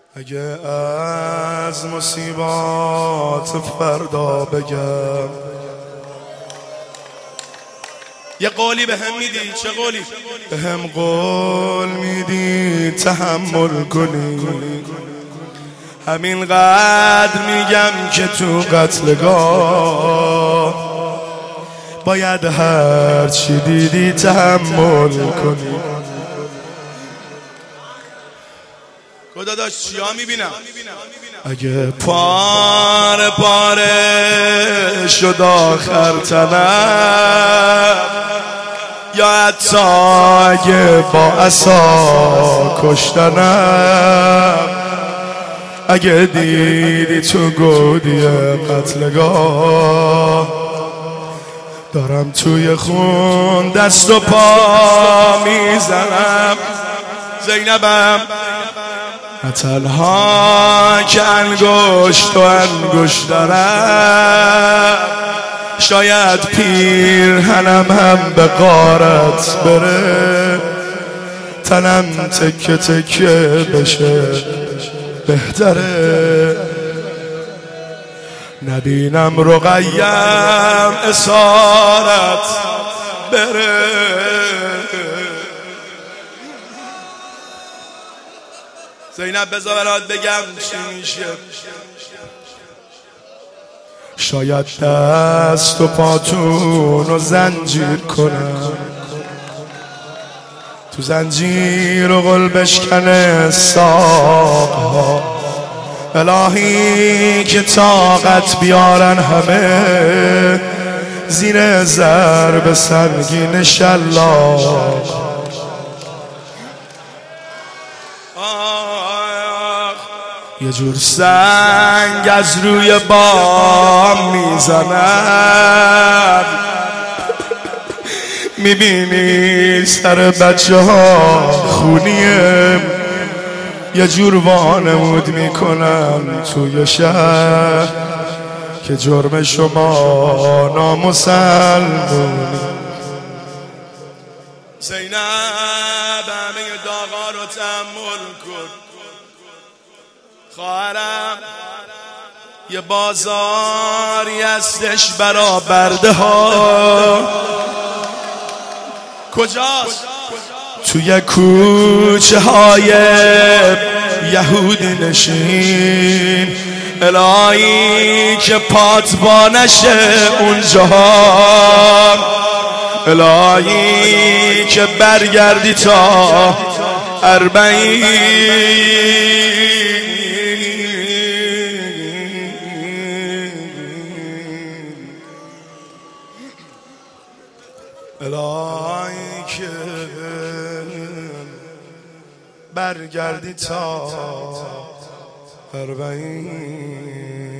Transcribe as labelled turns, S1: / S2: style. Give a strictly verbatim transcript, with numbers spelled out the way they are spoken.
S1: اگه از مصیبات فردا بگم یه قولی به هم میدی؟ چه قولی؟ به هم قول میدی تحمل کنی، همینقدر میگم که تو قتلگاه باید هر چی دیدی تحمل کنی. خدا داشت چیا میبینم؟ اگه پاره پاره شد آخر تنم، یا حتی اگه با عصا کشتنم، اگه دیدی تو گودی قتلگاه دارم توی خون دست و پا میزنم، زینبم نه تنها که انگشت و انگشت دارم، شاید پیرهنم هم به غارت بره، تنم تکه تکه بشه بهتره، نبینم رقیم اسارت بره. زینب بذار برات بگم چی میشه. شاید دست و پاتون رو زنجیر کنم، تو زنجیر و غل بشکنه ساقها، الهی که طاقت بیارن همه زیر ضرب سنگین شلاق. یه جور سنگ از روی بام میزنن، میبینی سر بچه ها خونیه، یه جور وانمود میکنن توی شهر که جرم شما نامسلمونی. زینب همه داغا رو تحمل کن خواهرم، یه بازاری هستش برا برده ها. کجاست؟ توی کوچه های یهودی نشین، الهی که پات با نشه اونجا، الهی که برگردی تا اربعین. الهی که برگردی تا اربعین.